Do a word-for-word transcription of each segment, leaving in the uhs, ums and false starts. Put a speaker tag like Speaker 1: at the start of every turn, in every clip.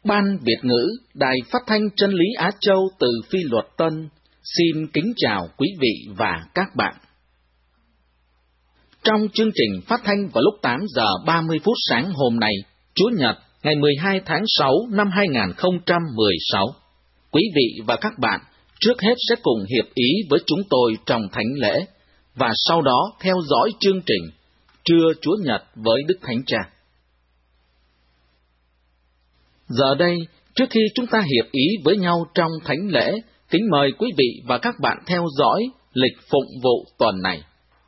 Speaker 1: Ban Việt ngữ Đài Phát thanh Chân lý Á Châu từ Phi Luật Tân xin kính chào quý vị và các bạn. Trong chương trình phát thanh vào lúc tám giờ ba mươi phút sáng hôm nay, Chủ nhật ngày mười hai tháng sáu năm hai nghìn không trăm mười sáu, quý vị và các bạn trước hết sẽ cùng hiệp ý với chúng tôi trong thánh lễ và sau đó theo dõi chương trình Trưa Chúa Nhật với Đức Thánh Cha. Giờ đây, trước khi chúng ta hiệp ý với nhau trong thánh lễ, kính mời quý vị và các bạn theo dõi lịch phụng vụ tuần này.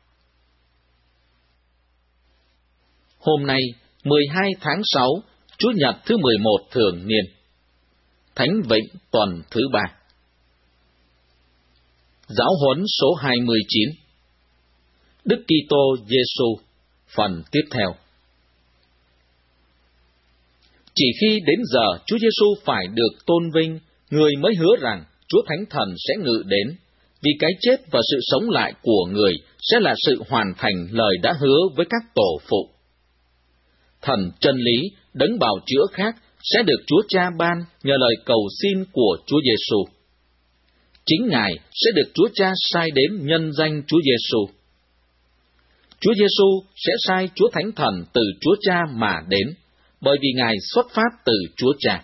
Speaker 1: Hôm nay, mười hai tháng sáu, Chủ nhật thứ mười một thường niên, Thánh Vịnh tuần thứ ba. Giáo huấn số hai mươi chín. Đức Kitô Giêsu, phần tiếp theo. Chỉ khi đến giờ Chúa Giêsu phải được tôn vinh, người mới hứa rằng Chúa Thánh Thần sẽ ngự đến, vì cái chết và sự sống lại của người sẽ là sự hoàn thành lời đã hứa với các tổ phụ. Thần chân lý, đấng bào chữa khác sẽ được Chúa Cha ban nhờ lời cầu xin của Chúa Giêsu. Chính Ngài sẽ được Chúa Cha sai đến nhân danh Chúa Giêsu. Chúa Giêsu sẽ sai Chúa Thánh Thần từ Chúa Cha mà đến, bởi vì Ngài xuất phát từ Chúa Cha.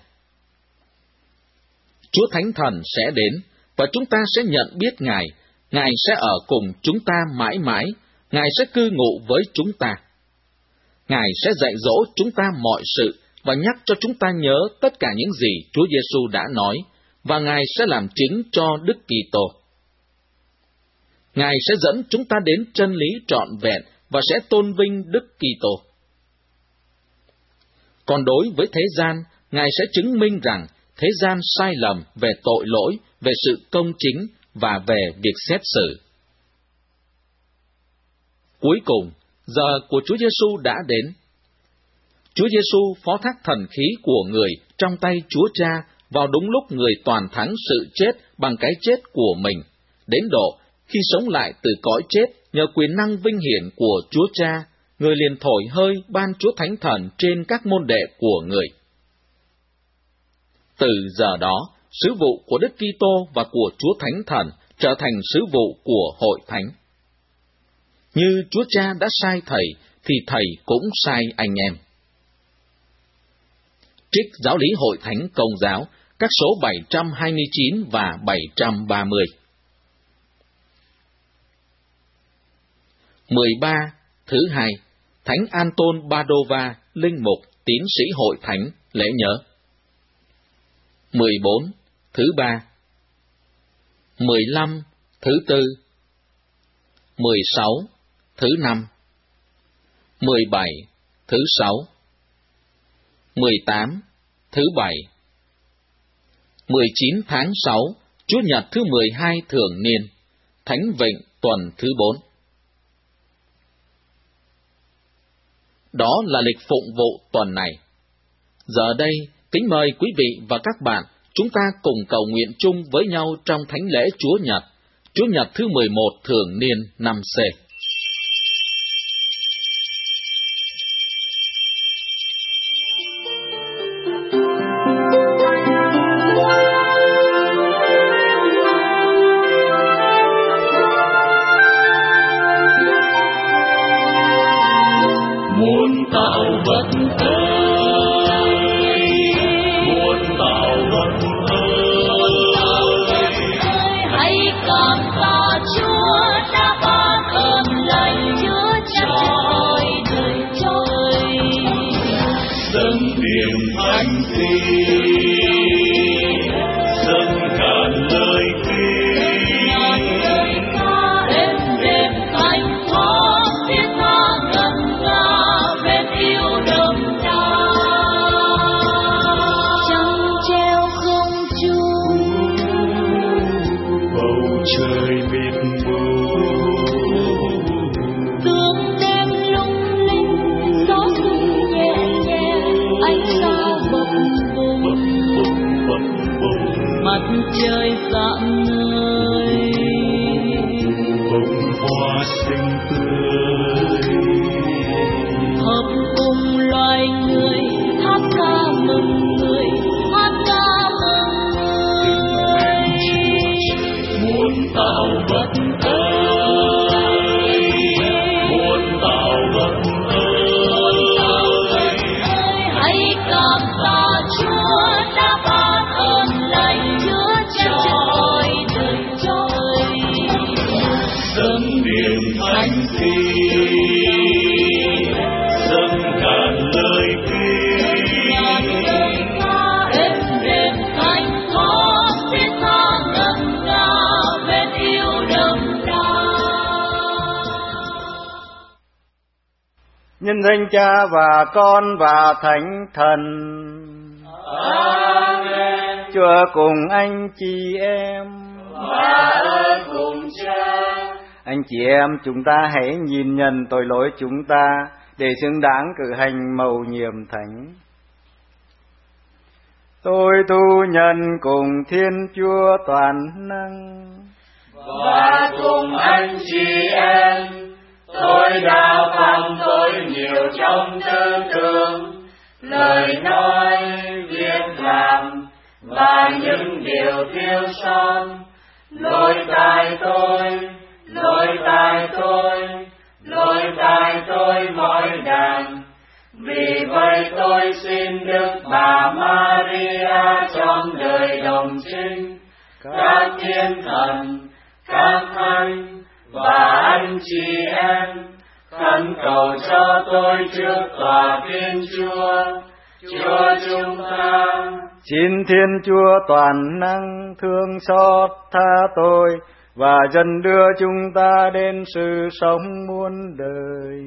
Speaker 1: Chúa Thánh Thần sẽ đến, và chúng ta sẽ nhận biết Ngài. Ngài sẽ ở cùng chúng ta mãi mãi. Ngài sẽ cư ngụ với chúng ta. Ngài sẽ dạy dỗ chúng ta mọi sự, và nhắc cho chúng ta nhớ tất cả những gì Chúa Giêsu đã nói, và Ngài sẽ làm chứng cho Đức Kitô. Ngài sẽ dẫn chúng ta đến chân lý trọn vẹn, và sẽ tôn vinh Đức Kitô. Còn đối với thế gian, Ngài sẽ chứng minh rằng thế gian sai lầm về tội lỗi, về sự công chính và về việc xét xử. Cuối cùng, giờ của Chúa Giêsu đã đến. Chúa Giêsu phó thác thần khí của người trong tay Chúa Cha vào đúng lúc người toàn thắng sự chết bằng cái chết của mình, đến độ khi sống lại từ cõi chết nhờ quyền năng vinh hiển của Chúa Cha, người liền thổi hơi ban Chúa Thánh Thần trên các môn đệ của người. Từ giờ đó, sứ vụ của Đức Kitô và của Chúa Thánh Thần trở thành sứ vụ của Hội Thánh. Như Chúa Cha đã sai Thầy, thì Thầy cũng sai anh em. Trích Giáo lý Hội Thánh Công giáo, các số bảy trăm hai mươi chín và bảy trăm ba mươi. mười ba. Thứ hai, Thánh Anton Padova, linh mục, tín sĩ Hội Thánh, lễ nhớ. mười bốn. Thứ ba. mười lăm. Thứ tư. mười sáu. Thứ năm. mười bảy. Thứ sáu. mười tám. Thứ bảy. mười chín tháng sáu, Chủ nhật thứ mười hai thường niên, Thánh Vịnh tuần thứ bốn. Đó là lịch phụng vụ tuần này. Giờ đây, kính mời quý vị và các bạn, chúng ta cùng cầu nguyện chung với nhau trong Thánh lễ Chúa Nhật, Chủ nhật thứ mười một thường niên năm C.
Speaker 2: Muôn tạo vật ơi, muôn tạo vật ơi, hãy cảm tạ Chúa đã ban ơn lành Chúa trời đời trôi, dâng tiếng thánh thi, dâng ngàn lời kêu, êm đềm thanh thoát thiết tha ngân nga. Trời mịt mù, tương đêm lung linh, gió thu nhẹ nhẹ, ánh sao bập bùng, mặt trời rạng ngời, bông hoa xinh tươi, hợp cùng loài người hát ca mừng người.
Speaker 3: nhân danh Cha và Con và Thánh Thần.
Speaker 2: Amen.
Speaker 3: Chúa cùng anh chị em
Speaker 2: và ở cùng Cha.
Speaker 3: Anh chị em, chúng ta hãy nhìn nhận tội lỗi chúng ta để xứng đáng cử hành mầu nhiệm thánh. Tôi thu nhận cùng Thiên Chúa toàn năng
Speaker 2: và cùng anh chị em, tôi đã phạm tội nhiều trong tư tưởng, lời nói, việc làm và những điều thiếu sót. Lỗi tại tôi, lỗi tại tôi, lỗi tại tôi mọi đàn. Vì vậy tôi xin Đức Bà Maria trong đời đồng trinh, các thiên thần, các thánh và anh chị em, khẩn cầu cho tôi trước tòa Thiên Chúa, Chúa chúng ta.
Speaker 3: Xin Thiên Chúa toàn năng thương xót tha tôi và dần đưa chúng ta đến sự sống muôn đời.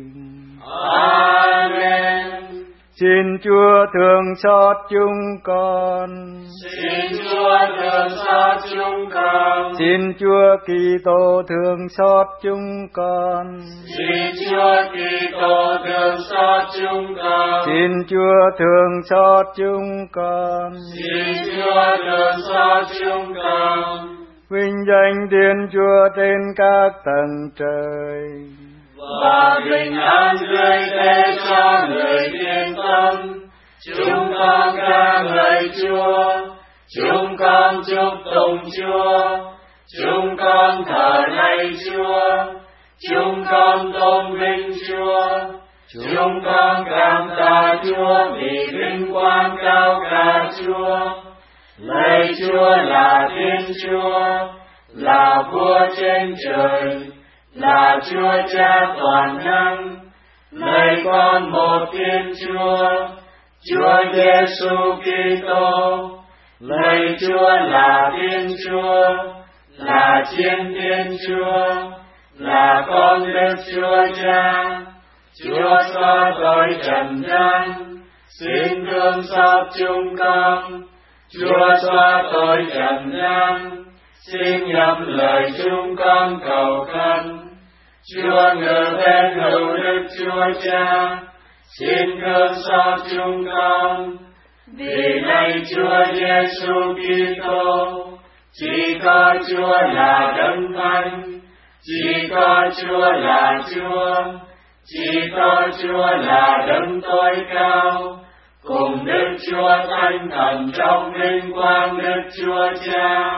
Speaker 2: Amen.
Speaker 3: Xin Chúa thương xót chúng con.
Speaker 2: Xin Chúa thương xót chúng con.
Speaker 3: Xin Chúa Kitô thương xót chúng con.
Speaker 2: Xin Chúa Kitô thương xót chúng con.
Speaker 3: Xin Chúa thương xót chúng con.
Speaker 2: Xin Chúa thương xót chúng con.
Speaker 3: Vinh danh Thiên Chúa trên các tầng trời,
Speaker 2: và bình an dưới thế cho người yên tâm. Chúng con ca ngợi Chúa, chúng con chúc tụng Chúa, chúng con thờ lạy Chúa, chúng con tôn vinh Chúa, chúng con cảm tạ Chúa vì vinh quang cao cả Chúa. Lạy Chúa là Thiên Chúa, là Vua trên trời, là Chúa Cha toàn năng. Lạy Con một Thiên Chúa, Chúa Giêsu Kitô. Lạy Chúa là Thiên Chúa, là Chiến Thiên Chúa, là Con Đức Chúa Cha. Chúa xóa tội trần gian, xin thương xót chúng con. Chúa xóa tội trần gian, xin nhậm lời chúng con cầu khẩn. Chúa ngự bên hữu Đức Chúa Cha, xin thương xót chúng con. Vì lạy Chúa Giêsu Kitô, chỉ có Chúa là Đấng Thánh, chỉ có Chúa là Chúa, chỉ có Chúa là Đấng tối cao, cùng Đức Chúa Thánh Thần trong vinh quang Đức Chúa Cha.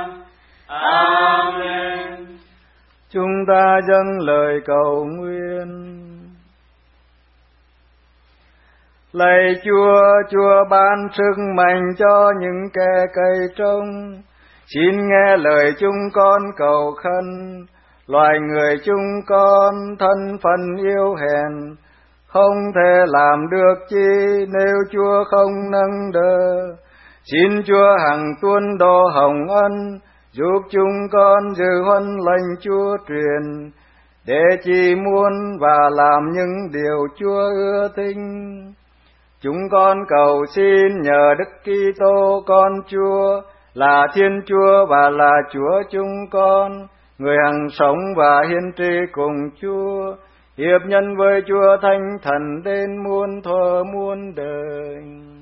Speaker 2: Amen.
Speaker 3: Chúng ta dâng lời cầu nguyện. Lạy Chúa, Chúa ban sức mạnh cho những kẻ cày trông. Xin nghe lời chúng con cầu khẩn. Loài người chúng con thân phận yếu hèn, không thể làm được chi nếu Chúa không nâng đỡ. Xin Chúa hằng tuôn đổ hồng ân, giúp chúng con giữ huân lệnh Chúa truyền, để chỉ muốn và làm những điều Chúa ưa thích. Chúng con cầu xin nhờ Đức Kitô con Chúa, là Thiên Chúa và là Chúa chúng con, người hằng sống và hiến tri cùng Chúa, hiệp nhân với Chúa Thánh Thần đến muôn thuở muôn đời.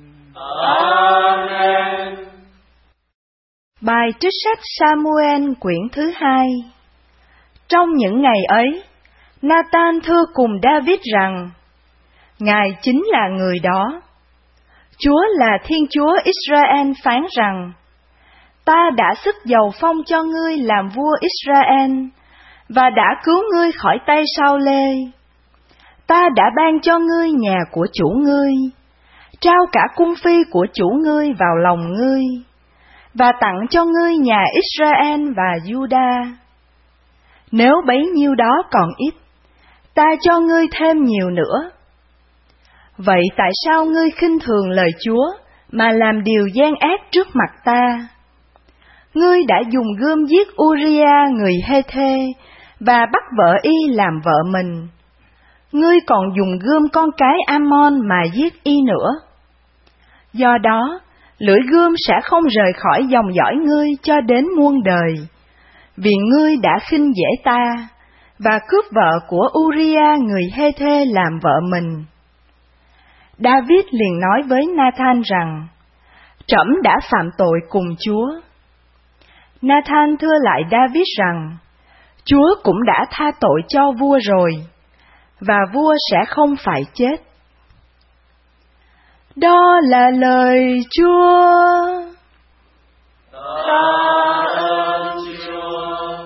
Speaker 2: Amen.
Speaker 4: Bài trích sách Sa-mu-ên quyển thứ hai. Trong những ngày ấy, Na-tan thưa cùng David rằng, Ngài chính là người đó. Chúa là Thiên Chúa Israel phán rằng, Ta đã sức dầu phong cho ngươi làm vua Israel, và đã cứu ngươi khỏi tay Sao-lê. Ta đã ban cho ngươi nhà của chủ ngươi, trao cả cung phi của chủ ngươi vào lòng ngươi, và tặng cho ngươi nhà Israel và Juda. Nếu bấy nhiêu đó còn ít, ta cho ngươi thêm nhiều nữa. Vậy tại sao ngươi khinh thường lời Chúa mà làm điều gian ác trước mặt ta? Ngươi đã dùng gươm giết Uriah người Hê-thê và bắt vợ y làm vợ mình. ngươi còn dùng gươm con cái Ammon mà giết y nữa. Do đó, lưỡi gươm sẽ không rời khỏi dòng dõi ngươi cho đến muôn đời, vì ngươi đã khinh dễ ta, và cướp vợ của Uriah người Hê-thê làm vợ mình. David liền nói với Nathan rằng, trẫm đã phạm tội cùng Chúa. Nathan thưa lại David rằng, Chúa cũng đã tha tội cho vua rồi, và vua sẽ không phải chết. Đó là lời Chúa.
Speaker 2: Tạ ơn Chúa.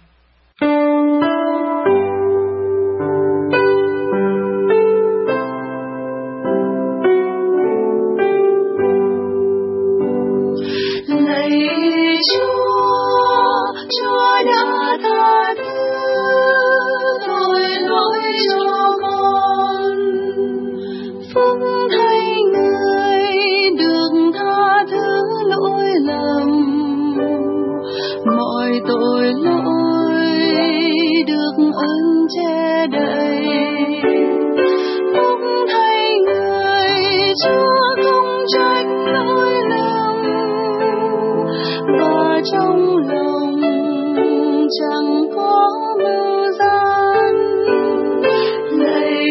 Speaker 5: Lạy Chúa, Chúa đã tha thứ tội lỗi cho con. Phúc thay người được tha thứ lỗi lầm, mọi tội lỗi được ơn che đậy. Phúc thay người Chúa không trách lỗi lầm, và trong lòng chẳng có mưu gian. Lạy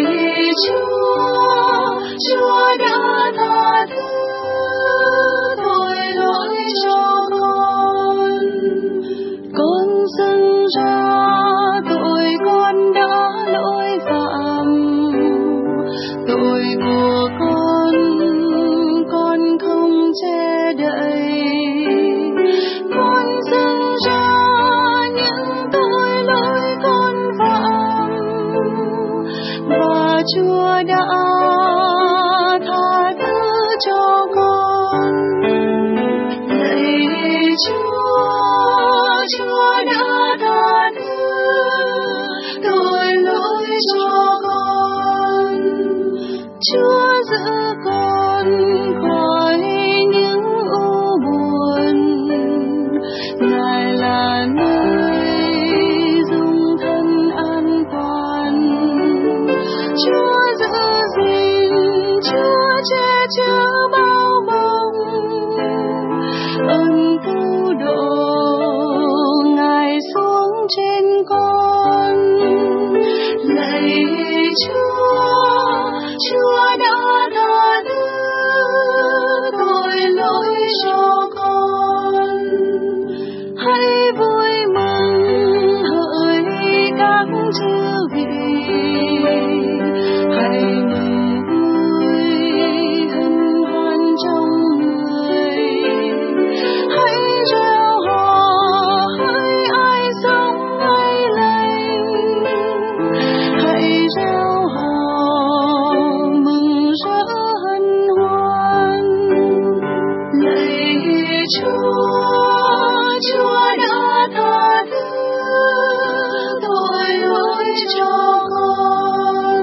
Speaker 5: Chúa, Chúa đã tha thứ tội lỗi cho con. Con dâng ra tội con đã lỗi phạm, tội của con, con không che đậy. Con dâng ra những tội lỗi con phạm, và Chúa đã tha thứ cho con. Lạy Chúa, Chúa đã tha thứ tội lỗi cho con. Chúa giữ con khỏi những u buồn. Ngài là nơi dung thân an toàn. Chúa giữ gìn, Chúa che chở bao bồng. Ơn cứu độ Ngài xuống trên con. Lạy Chúa, Chúa đã tha thứ tội lỗi cho con. Hãy vui mừng hỡi các chư vị, hãy mừng vui hân hoan trong người. Hãy reo hò hỡi ai sống ngày lành, hãy reo hò mừng rỡ hân hoan. Lạy Chúa, Chúa đã tha thứ tội lỗi cho con.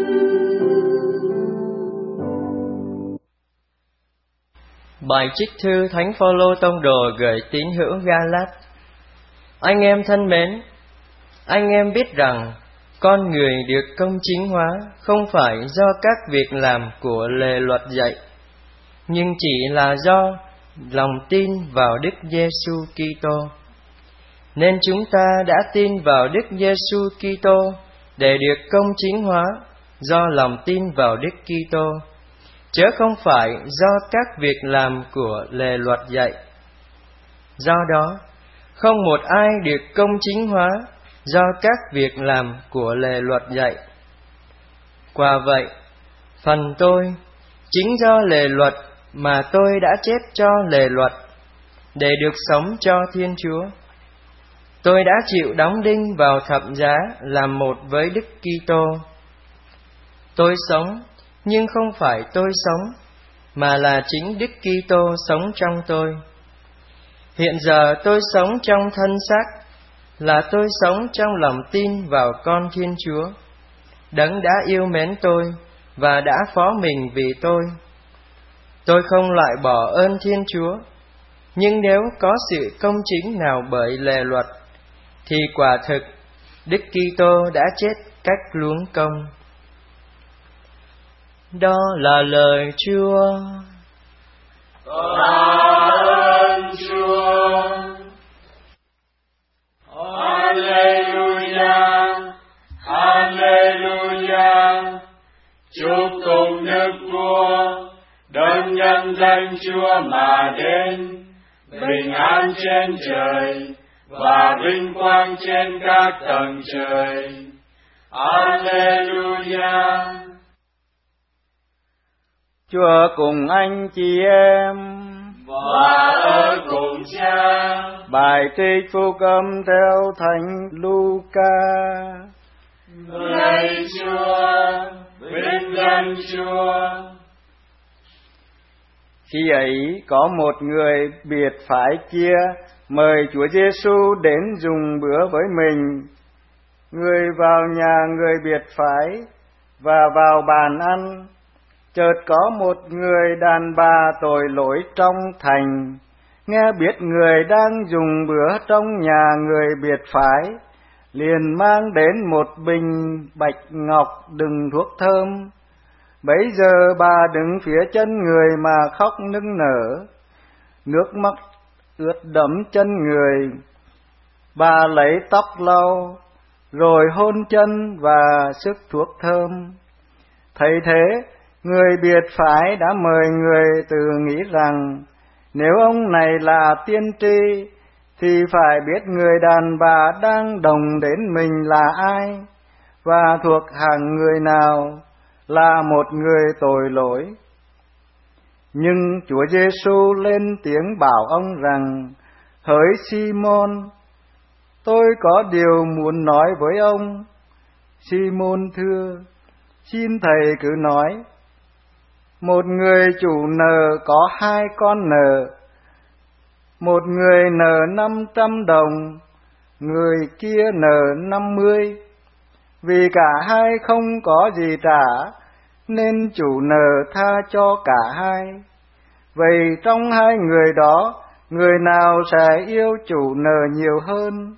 Speaker 6: Bài trích thư Thánh Phaolô tông đồ gửi tín hữu Ga-lát. Anh em thân mến, anh em biết rằng con người được công chính hóa không phải do các việc làm của lề luật dạy, nhưng chỉ là do lòng tin vào Đức Giêsu Kitô. Nên chúng ta đã tin vào Đức Giêsu Kitô để được công chính hóa do lòng tin vào Đức Kitô, chớ không phải do các việc làm của lề luật dạy. Do đó, không một ai được công chính hóa do các việc làm của lề luật dạy. Quả vậy, phần tôi, chính do lề luật mà tôi đã chết cho lề luật, để được sống cho Thiên Chúa. Tôi đã chịu đóng đinh vào thập giá làm một với Đức Kitô. Tôi sống, nhưng không phải tôi sống, mà là chính Đức Kitô sống trong tôi. Hiện giờ tôi sống trong thân xác, là tôi sống trong lòng tin vào con Thiên Chúa, Đấng đã yêu mến tôi và đã phó mình vì tôi. Tôi không loại bỏ ơn Thiên Chúa, nhưng nếu có sự công chính nào bởi lề luật, thì quả thực Đức Kitô đã chết cách luống công. Đó là lời Chúa.
Speaker 2: Ơn Chúa. Alleluia, Alleluia. Chúc tụng Đức Vua, đấng nhân danh Chúa mà đến, bình an trên trời và vinh quang trên các tầng trời. Alleluia.
Speaker 3: Chúa cùng anh chị em
Speaker 2: và ở cùng Cha.
Speaker 3: Bài trích phúc âm theo Thánh Luca.
Speaker 2: Lạy Chúa, vinh danh Chúa.
Speaker 3: Khi ấy có một người biệt phái kia mời Chúa Giêsu đến dùng bữa với mình. Người vào nhà người biệt phái và vào bàn ăn. Chợt có một người đàn bà tội lỗi trong thành, nghe biết người đang dùng bữa trong nhà người biệt phái, liền mang đến một bình bạch ngọc đựng thuốc thơm. Bấy giờ bà đứng phía chân người mà khóc nức nở, nước mắt ướt đẫm chân người. Bà lấy tóc lau, rồi hôn chân và sức thuốc thơm. Thấy thế, người biệt phái đã mời người tự nghĩ rằng nếu ông này là tiên tri thì phải biết người đàn bà đang đồng đến mình là ai và thuộc hàng người nào, là một người tội lỗi. Nhưng Chúa Giêsu lên tiếng bảo ông rằng: Hỡi Simon, tôi có điều muốn nói với ông. Simon thưa: Xin thầy cứ nói. Một người chủ nợ có hai con nợ. Một người nợ năm trăm đồng, người kia nợ năm mươi. Vì cả hai không có gì trả, nên chủ nợ tha cho cả hai. Vậy trong hai người đó, người nào sẽ yêu chủ nợ nhiều hơn?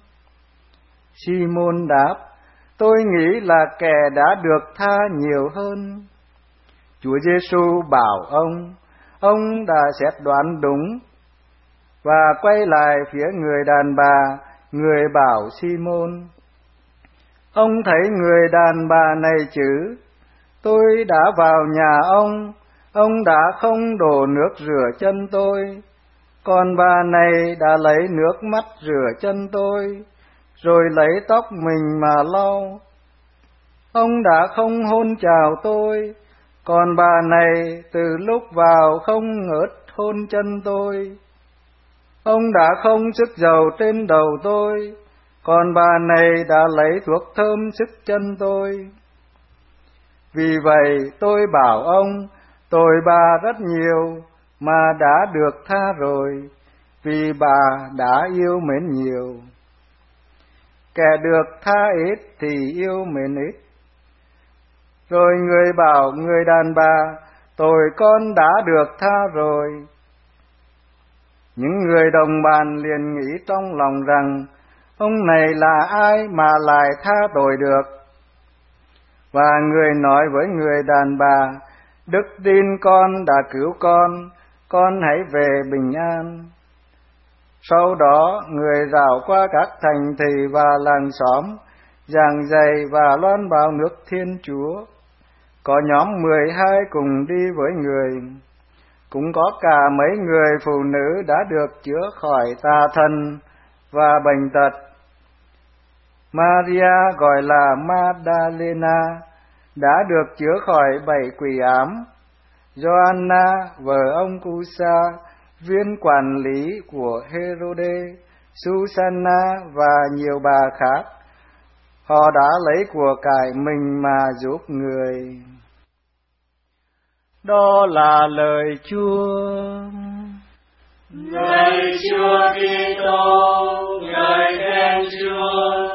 Speaker 3: Simon đáp: Tôi nghĩ là kẻ đã được tha nhiều hơn. Chúa Giêsu bảo ông, ông đã xét đoán đúng, và quay lại phía người đàn bà, người bảo Simon: Ông thấy người đàn bà này chứ? Tôi đã vào nhà ông, ông đã không đổ nước rửa chân tôi, còn bà này đã lấy nước mắt rửa chân tôi, rồi lấy tóc mình mà lau. Ông đã không hôn chào tôi, còn bà này từ lúc vào không ngớt hôn chân tôi. Ông đã không sức dầu trên đầu tôi, còn bà này đã lấy thuốc thơm sức chân tôi. Vì vậy tôi bảo ông, tội bà rất nhiều mà đã được tha rồi, vì bà đã yêu mến nhiều. Kẻ được tha ít thì yêu mến ít. Rồi người bảo người đàn bà: Tội con đã được tha rồi. Những người đồng bàn liền nghĩ trong lòng rằng: Ông này là ai mà lại tha tội được? Và người nói với người đàn bà: Đức tin con đã cứu con, con hãy về bình an. Sau đó người rảo qua các thành thị và làng xóm, giảng dạy và loan báo nước Thiên Chúa. Có nhóm mười hai cùng đi với người. Cũng có cả mấy người phụ nữ đã được chữa khỏi tà thần và bệnh tật. Maria gọi là Magdalena đã được chữa khỏi bảy quỷ ám. Gioanna, vợ ông Cusa, viên quản lý của Herode, Susanna và nhiều bà khác, họ đã lấy của cải mình mà giúp người. Đó là lời Chúa.
Speaker 2: Lạy Chúa Kitô, ngợi khen Chúa.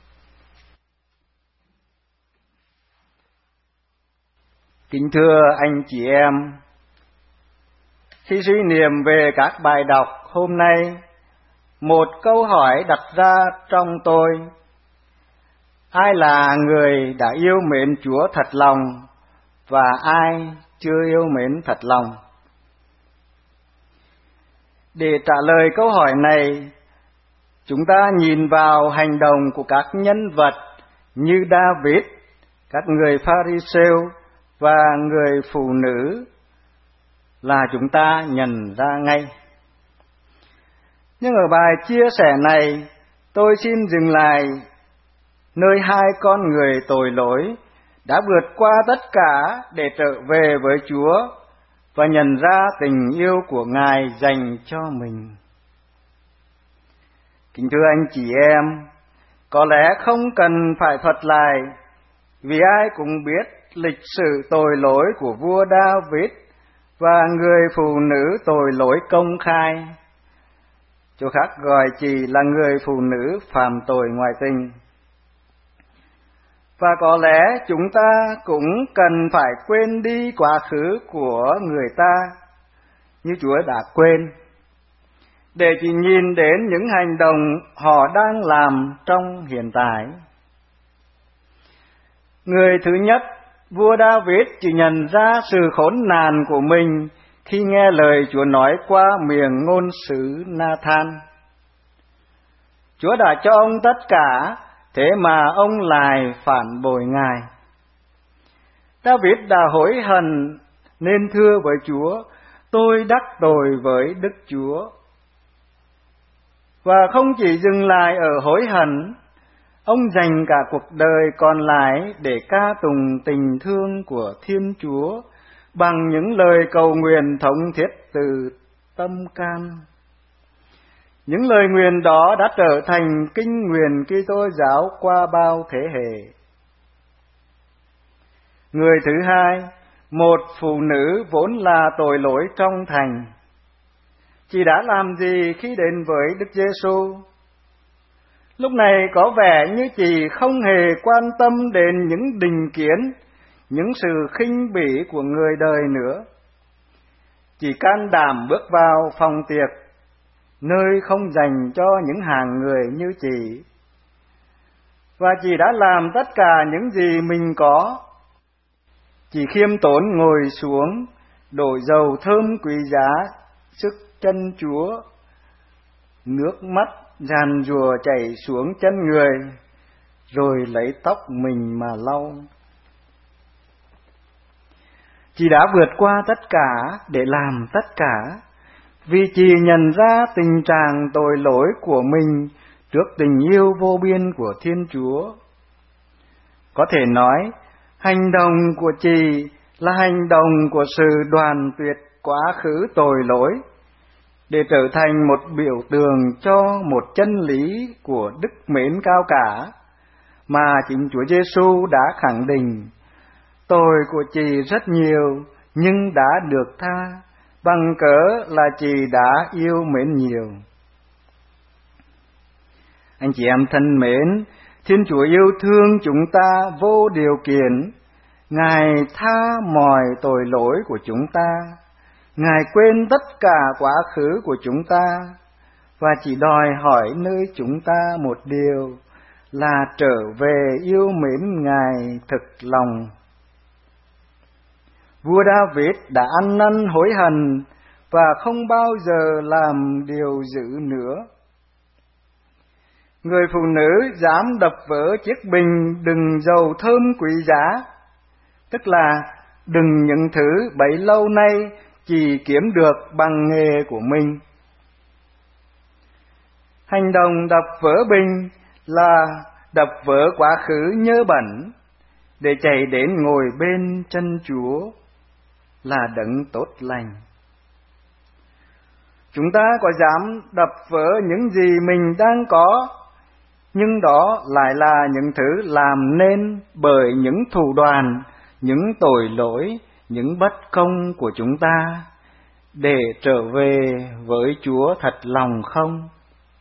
Speaker 3: Kính thưa anh chị em, khi suy niệm về các bài đọc hôm nay, một câu hỏi đặt ra trong tôi: ai là người đã yêu mến Chúa thật lòng, và ai chưa yêu mến thật lòng? Để trả lời câu hỏi này, chúng ta nhìn vào hành động của các nhân vật như David, các người Pha-ri-sêu và người phụ nữ là chúng ta nhận ra ngay. Nhưng ở bài chia sẻ này, tôi xin dừng lại nơi hai con người tội lỗi đã vượt qua tất cả để trở về với Chúa và nhận ra tình yêu của Ngài dành cho mình. Kính thưa anh chị em, có lẽ không cần phải thuật lại, vì ai cũng biết lịch sử tội lỗi của vua David và người phụ nữ tội lỗi công khai. Chỗ khác gọi chị là người phụ nữ phạm tội ngoại tình. Và có lẽ chúng ta cũng cần phải quên đi quá khứ của người ta như Chúa đã quên, để chỉ nhìn đến những hành động họ đang làm trong hiện tại. Người thứ nhất, vua David chỉ nhận ra sự khốn nạn của mình khi nghe lời Chúa nói qua miệng ngôn sứ Na-than. Chúa đã cho ông tất cả, thế mà ông lại phản bội Ngài. David đã hối hận nên thưa với Chúa, tôi đắc tội với Đức Chúa. Và không chỉ dừng lại ở hối hận, ông dành cả cuộc đời còn lại để ca tụng tình thương của Thiên Chúa bằng những lời cầu nguyện thống thiết từ tâm can. Những lời nguyện đó đã trở thành kinh nguyện Kitô giáo qua bao thế hệ. Người thứ hai, một phụ nữ vốn là tội lỗi trong thành. Chị đã làm gì khi đến với Đức Giêsu? Lúc này có vẻ như chị không hề quan tâm đến những định kiến, những sự khinh bỉ của người đời nữa. Chị can đảm bước vào phòng tiệc, nơi không dành cho những hàng người như chị. Và chị đã làm tất cả những gì mình có. Chị khiêm tốn ngồi xuống, đổ dầu thơm quý giá sức chân Chúa, nước mắt giàn giụa chảy xuống chân người, rồi lấy tóc mình mà lau. Chị đã vượt qua tất cả để làm tất cả, vì chị nhận ra tình trạng tội lỗi của mình trước tình yêu vô biên của Thiên Chúa. Có thể nói, hành động của chị là hành động của sự đoàn tuyệt quá khứ tội lỗi, để trở thành một biểu tượng cho một chân lý của đức mến cao cả mà chính Chúa Giêsu đã khẳng định. Tội của chị rất nhiều nhưng đã được tha, bằng cớ là chị đã yêu mến nhiều. Anh chị em thân mến, Thiên Chúa yêu thương chúng ta vô điều kiện. Ngài tha mọi tội lỗi của chúng ta. Ngài quên tất cả quá khứ của chúng ta và chỉ đòi hỏi nơi chúng ta một điều là trở về yêu mến Ngài thực lòng. Vua David đã ăn năn hối hận và không bao giờ làm điều dữ nữa. Người phụ nữ dám đập vỡ chiếc bình đựng dầu thơm quý giá, tức là đựng những thứ bấy lâu nay chỉ kiếm được bằng nghề của mình. Hành động đập vỡ bình là đập vỡ quá khứ nhơ bẩn để chạy đến ngồi bên chân Chúa, là đấng tốt lành. Chúng ta có dám đập vỡ những gì mình đang có, nhưng đó lại là những thứ làm nên bởi những thủ đoạn, những tội lỗi, những bất công của chúng ta, để trở về với Chúa thật lòng không?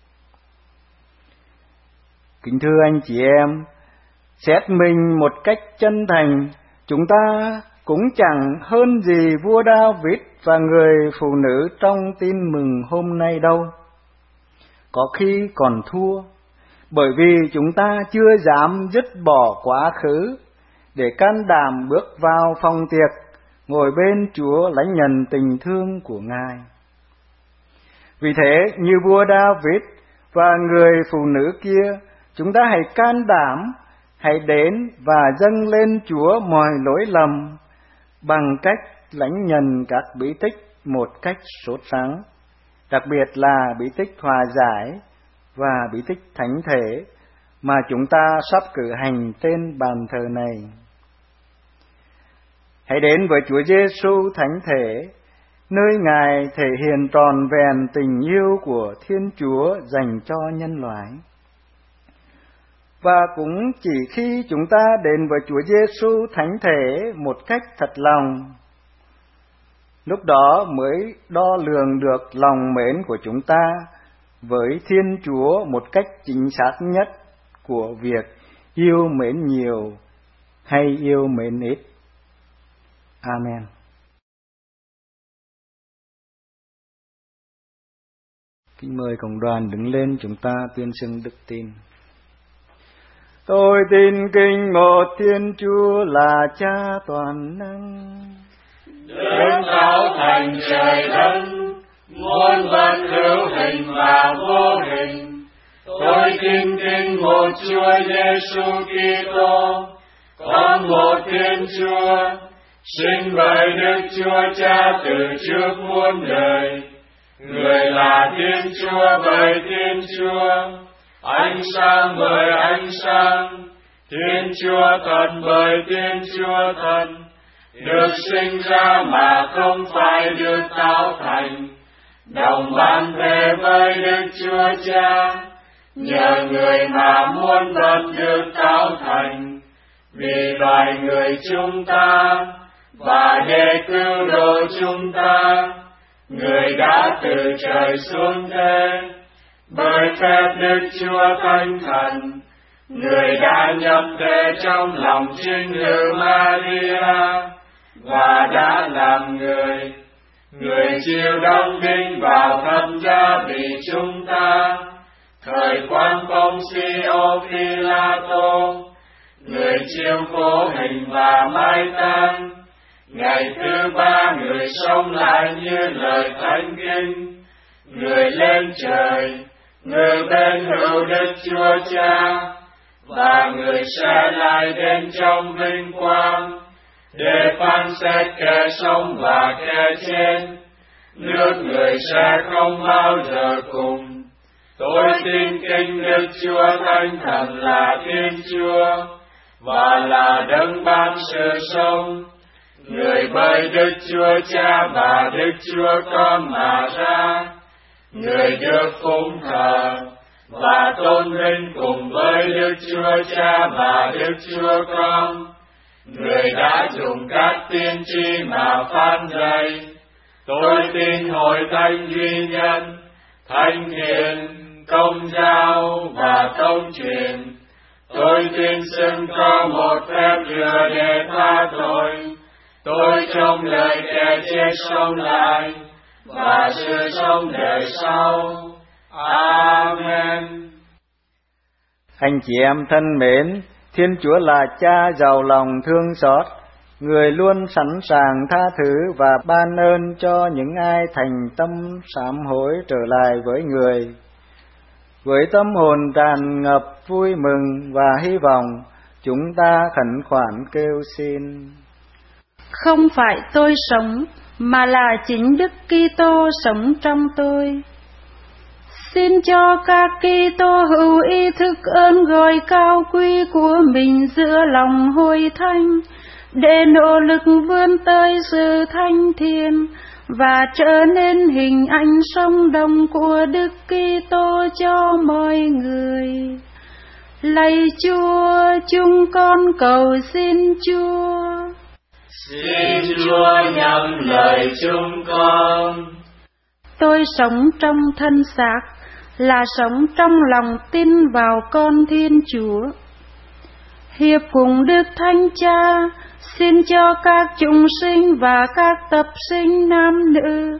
Speaker 3: Kính thưa anh chị em, xét mình một cách chân thành, chúng ta cũng chẳng hơn gì vua David và người phụ nữ trong tin mừng hôm nay đâu. Có khi còn thua, bởi vì chúng ta chưa dám dứt bỏ quá khứ để can đảm bước vào phòng tiệc, ngồi bên Chúa lãnh nhận tình thương của Ngài. Vì thế, như vua David và người phụ nữ kia, chúng ta hãy can đảm, hãy đến và dâng lên Chúa mọi lỗi lầm bằng cách lãnh nhận các bí tích một cách sốt sắng, đặc biệt là bí tích hòa giải và bí tích thánh thể mà chúng ta sắp cử hành trên bàn thờ này. Hãy đến với Chúa Giêsu thánh thể, nơi Ngài thể hiện trọn vẹn tình yêu của Thiên Chúa dành cho nhân loại. Và cũng chỉ khi chúng ta đến với Chúa Giêsu thánh thể một cách thật lòng, lúc đó mới đo lường được lòng mến của chúng ta với Thiên Chúa một cách chính xác nhất của việc yêu mến nhiều hay yêu mến ít. Amen. Kính mời cộng đoàn đứng lên, chúng ta tuyên xưng đức tin. Tôi tin kính một Thiên Chúa là Cha toàn năng,
Speaker 2: Đấng tạo thành trời đất, muôn vật hữu hình và vô hình. Tôi tin kính một Chúa Giêsu Kitô, có một Thiên Chúa, sinh bởi Đức Chúa Cha từ trước muôn đời. Người là Thiên Chúa bởi Thiên Chúa, ánh sáng bởi ánh sáng, Thiên Chúa Thần bởi Thiên Chúa Thần, được sinh ra mà không phải được tạo thành, đồng ban thể với Đức Chúa Cha, nhờ người mà muôn vật được tạo thành, vì loài người chúng ta và để cứu độ chúng ta, người đã từ trời xuống thế. Bởi phép Đức Chúa Thánh Thần, người đã nhập thể trong lòng trinh nữ Maria và đã làm người. Người chịu đóng đinh vào thập giá vì chúng ta, thời quan Poncio Pilato, người chịu khổ hình và mai táng. Ngày thứ ba người sống lại như lời Thánh Kinh, người lên trời, người bên hữu Đức Chúa Cha, và người sẽ lại đến trong vinh quang để phán xét kẻ sống và kẻ chết. Nước người sẽ không bao giờ cùng. Tôi tin kính Đức Chúa Thánh Thần là Thiên Chúa và là đấng ban sự sống, người bởi Đức Chúa Cha và Đức Chúa Con mà ra, người được phụng thờ và tôn vinh cùng với Đức Chúa Cha và Đức Chúa Con, người đã dùng các tiên tri mà phán dạy. Tôi tin hội thánh duy nhất, thánh thiện, công giáo và tông truyền. Tôi tin xưng có một phép rửa để tha tội. Tôi trông lời kẻ chết sống lại và sự sống đời sau. Amen.
Speaker 3: Anh chị em thân mến, Thiên Chúa là Cha giàu lòng thương xót, người luôn sẵn sàng tha thứ và ban ơn cho những ai thành tâm sám hối trở lại với người. Với tâm hồn tràn ngập vui mừng và hy vọng, chúng ta khẩn khoản kêu xin.
Speaker 4: Không phải tôi sống, mà là chính Đức Kitô sống trong tôi. Xin cho các Kitô hữu ý thức ơn gọi cao quý của mình giữa lòng hội thánh, để nỗ lực vươn tới sự thánh thiện và trở nên hình ảnh sống động của Đức Kitô cho mọi người. Lạy Chúa, chúng con cầu xin Chúa.
Speaker 2: Xin Chúa nhận lời chúng con.
Speaker 4: Tôi sống trong thân xác, là sống trong lòng tin vào con Thiên Chúa. Hiệp cùng Đức Thánh Cha, xin cho các chúng sinh và các tập sinh nam nữ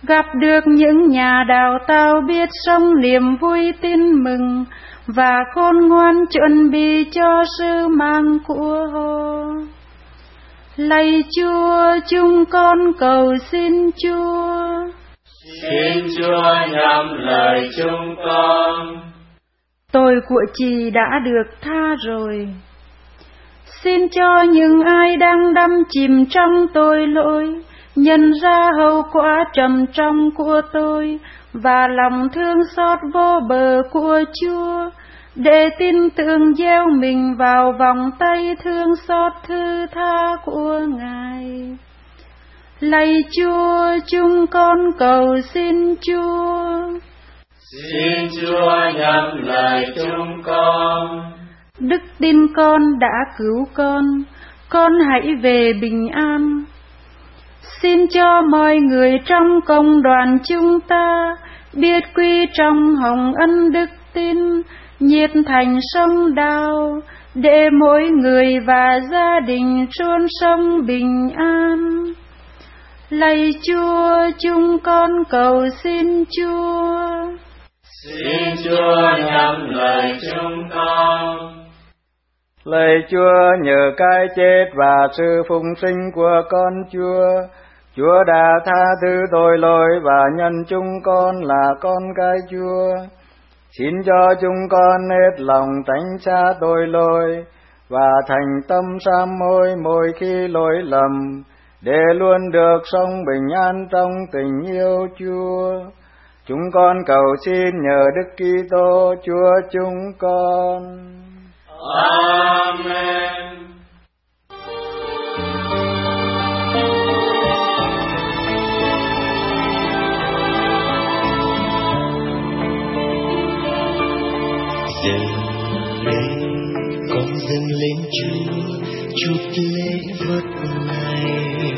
Speaker 5: gặp được những nhà đào tạo biết sống niềm vui tin mừng và khôn ngoan chuẩn bị cho sứ mạng của họ. Lạy Chúa, chúng con cầu xin Chúa.
Speaker 2: Xin Chúa nhắm lời chúng con.
Speaker 5: Tội của chị đã được tha rồi. Xin cho những ai đang đắm chìm trong tội lỗi nhận ra hậu quả trầm trọng của tôi và lòng thương xót vô bờ của Chúa, để tin tưởng gieo mình vào vòng tay thương xót thứ tha của Ngài. Lạy Chúa, chúng con cầu xin Chúa.
Speaker 2: Xin Chúa nhắm lời chúng con.
Speaker 5: Đức tin con đã cứu con, con hãy về bình an. Xin cho mọi người trong cộng đoàn chúng ta biết quy trọng hồng ân đức tin, nhiệt thành sông đào, để mỗi người và gia đình luôn sống bình an. Lạy Chúa, chúng con cầu xin Chúa.
Speaker 2: Xin Chúa nhắm lời chúng con.
Speaker 3: Lạy Chúa, nhờ cái chết và sự phụng sinh của con Chúa, Chúa đã tha thứ tội lỗi và nhân chúng con là con cái Chúa. Xin cho chúng con hết lòng tránh xa tội lỗi và thành tâm sám hối mỗi khi lỗi lầm, để luôn được sống bình an trong tình yêu Chúa. Chúng con cầu xin nhờ Đức Kitô Chúa chúng con.
Speaker 2: Amen.
Speaker 7: Giờ đây con dâng lên Chúa chút lễ vật này.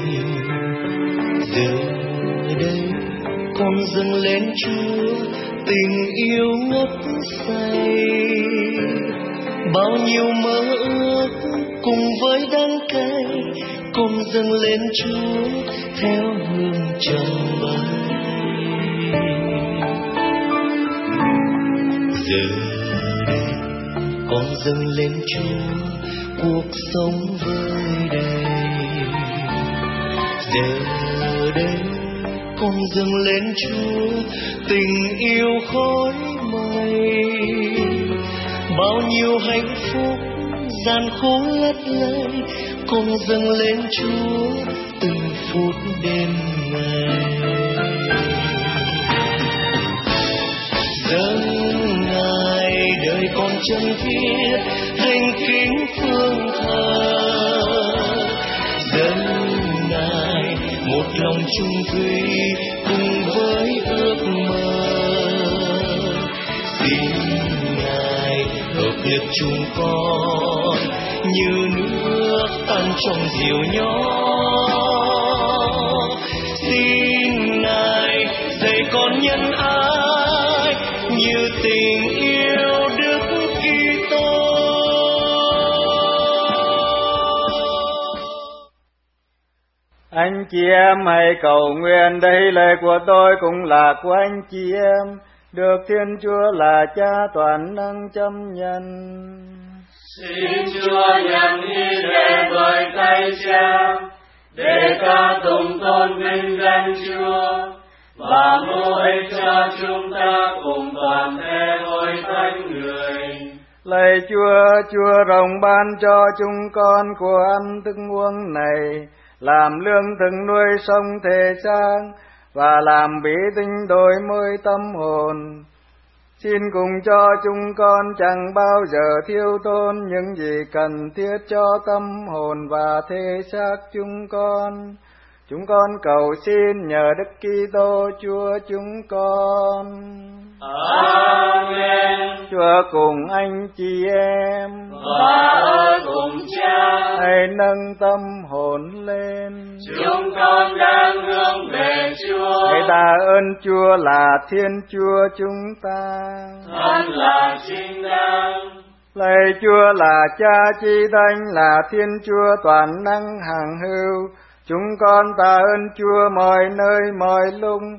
Speaker 7: Giờ đây con dâng lên Chúa tình yêu ngất say. Bao nhiêu mơ ước cùng với đắng cay, con dâng lên Chúa theo hương trầm bay. Giờ đây con dâng lên Chúa cuộc sống vơi đầy. Giờ đây con dâng lên Chúa tình yêu khói mây. Bao nhiêu hạnh phúc gian khổ lất lây, con dâng lên Chúa từng phút đêm ngày. Dâng Ngài đời con chân thiết thành kính phương thờ. Dâng Ngài một lòng chung thủy cùng với ước mơ. Xin Ngài hợp lực chúng con như nước tan trong diều nhỏ. Xin Ngài dạy con nhân ái như tình yêu Đức Kitô.
Speaker 3: Anh chị em hãy cầu nguyện, đây lời của tôi cũng là của anh chị em, được Thiên Chúa là Cha toàn năng chấm nhận.
Speaker 2: Xin Chúa nhận ý để với tay Cha, để ca tụng tôn vinh danh Chúa, và mưu ích cho chúng ta cùng toàn thể hội thánh người.
Speaker 3: Lạy Chúa, Chúa rộng ban cho chúng con của ăn thức uống này, làm lương thực nuôi sống thể xác và làm bí tinh đổi mới tâm hồn. Xin cùng cho chúng con chẳng bao giờ thiếu thốn những gì cần thiết cho tâm hồn và thể xác chúng con. Chúng con cầu xin nhờ Đức Kitô Chúa chúng con.
Speaker 2: Amen.
Speaker 3: Chúa cùng anh chị em
Speaker 2: và ở cùng Cha,
Speaker 3: hãy nâng tâm hồn lên.
Speaker 2: Chúng con đang hướng về Chúa.
Speaker 3: Hãy tạ ơn Chúa là Thiên Chúa chúng ta.
Speaker 2: Hắn là chính đáng.
Speaker 3: Lạy Chúa là Cha chi thánh, là Thiên Chúa toàn năng hằng hữu. Chúng con tạ ơn Chúa mọi nơi mọi lúc,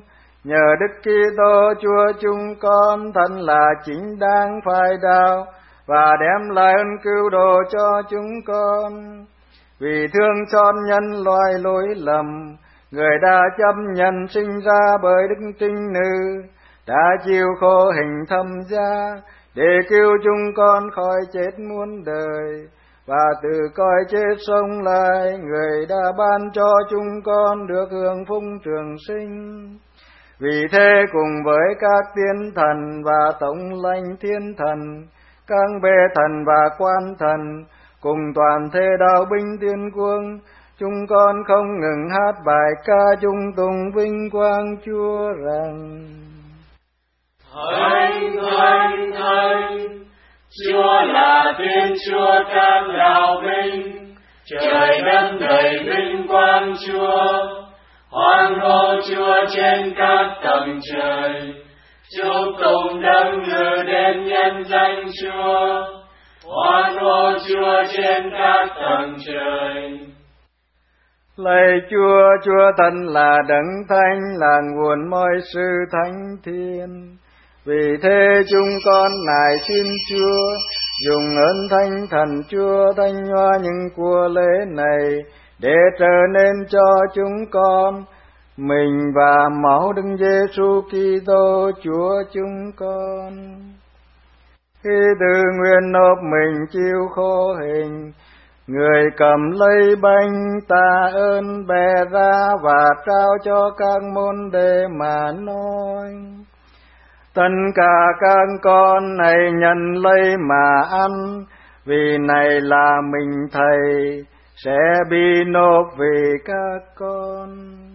Speaker 3: Nhờ Đức Kitô Chúa chúng con thân là chính đáng phai đao và đem lại ơn cứu độ cho chúng con. Vì thương xót nhân loại lỗi lầm, Người đã chấp nhận sinh ra bởi Đức Trinh Nữ, đã chịu khổ hình thâm giá để cứu chúng con khỏi chết muôn đời, và từ cõi chết sống lại, Người đã ban cho chúng con được hưởng phúc trường sinh. Vì thế cùng với các tiên thần và tổng lãnh thiên thần, các bề thần và quan thần, cùng toàn thể đạo binh thiên quân, chúng con không ngừng hát bài ca chung tùng vinh quang Chúa rằng:
Speaker 2: Thánh, Thánh, Thánh, Chúa là Thiên Chúa các đạo binh, trời đất đầy vinh quang Chúa. Hoan hô Chúa trên các tầng trời, chúc tụng đấng ngự đến nhân danh Chúa. Hoan hô Chúa trên các tầng trời.
Speaker 3: Lạy Chúa, Chúa thân là đấng thánh, là nguồn mọi sự thánh thiên. Vì thế chúng con nài xin Chúa dùng ơn thánh thần Chúa thanh hóa những của lễ này, để trở nên cho chúng con mình và máu Đức Giêsu Kitô Chúa chúng con. Khi tự nguyện nộp mình chịu khổ hình, Người cầm lấy bánh tạ ơn bè ra và trao cho các môn đệ mà nói: Tất cả các con này nhận lấy mà ăn, vì này là mình Thầy sẽ bị nộp vì các con.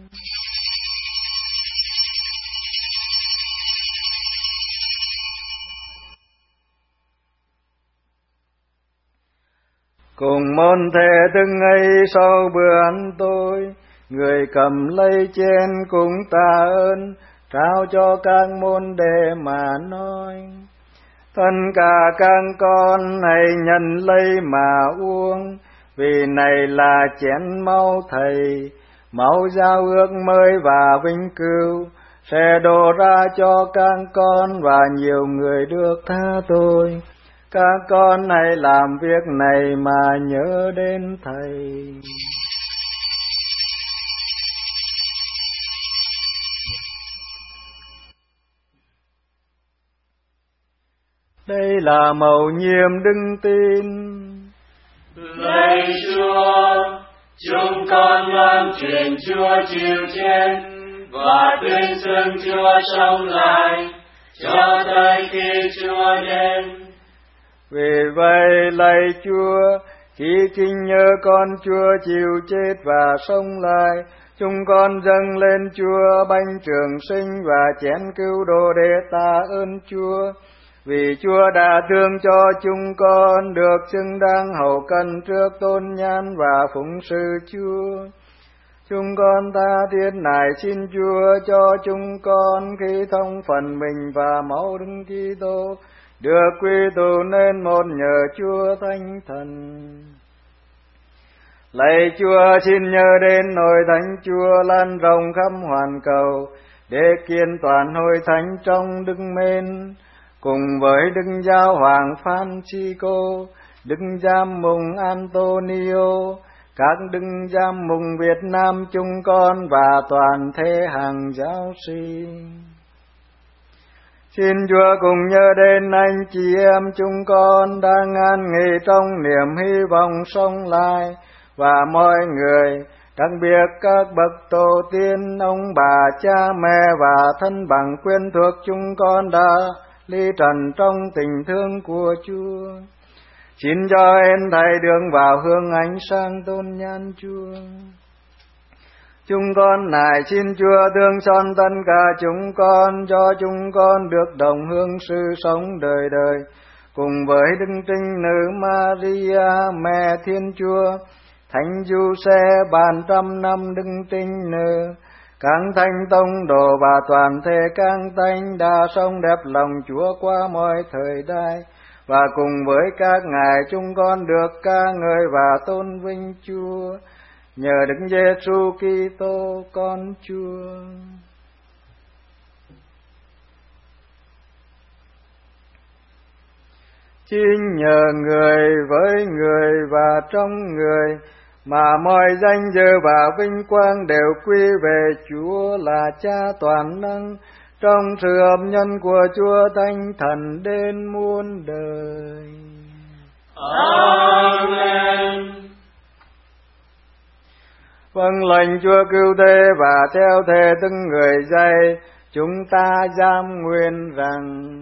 Speaker 3: Cùng môn thể từng ấy sau bữa ăn tối, Người cầm lấy chén cũng tạ ơn, trao cho các môn đệ mà nói: Tất cả các con hãy nhận lấy mà uống, vì này là chén máu Thầy, máu giao ước mới và vinh cửu, sẽ đổ ra cho các con và nhiều người được tha tội. Các con hãy làm việc này mà nhớ đến Thầy. Đây là mầu nhiệm đức tin.
Speaker 2: Lạy Chúa, chúng con loan truyền Chúa chịu chết và tuyên xưng Chúa sống lại cho tới khi Chúa đến.
Speaker 3: Vì vậy lạy Chúa, khi kinh nhớ con Chúa chịu chết và sống lại, chúng con dâng lên Chúa bánh trường sinh và chén cứu độ để tạ ơn Chúa. Vì Chúa đã thương cho chúng con được xứng đáng hầu cận trước tôn nhan và phụng sự Chúa. Chúng con tha thiết nài xin Chúa cho chúng con khi thông phần mình và máu Đức Kitô được quy tụ nên một nhờ Chúa Thánh Thần. Lạy Chúa, xin nhớ đến hội thánh Chúa lan rộng khắp hoàn cầu để kiên toàn hội thánh trong đức mến, cùng với Đức Giáo Hoàng Francisco, Đức Giám mùng Antonio, các Đức Giám mùng Việt Nam chúng con và toàn thể hàng giáo sĩ. Xin Chúa cùng nhớ đến anh chị em chúng con đang an nghỉ trong niềm hy vọng sống lại, và mọi người, đặc biệt các bậc tổ tiên, ông bà, cha mẹ và thân bằng quyến thuộc chúng con đã ly trần trong tình thương của Chúa. Xin cho em thầy đường vào hương ánh sáng tôn nhan Chúa. Chúng con nài xin Chúa thương xót tất cả chúng con, cho chúng con được đồng hương sự sống đời đời, cùng với Đức Trinh Nữ Maria, Mẹ Thiên Chúa, Thánh Giuse, bàn trăm năm Đức Trinh Nữ, các thánh tông đồ và toàn thể các thánh đã sống đẹp lòng Chúa qua mọi thời đại, và cùng với các ngài chúng con được ca ngợi và tôn vinh Chúa nhờ Đức Giêsu Kitô con Chúa. Chính nhờ người với người và trong người mà mọi danh dự và vinh quang đều quy về Chúa là Cha toàn năng, trong sự hợp nhân của Chúa Thánh Thần đến muôn đời.
Speaker 2: Amen.
Speaker 3: Vâng lệnh Chúa cứu thế và theo thế từng người dạy, chúng ta dám nguyện rằng: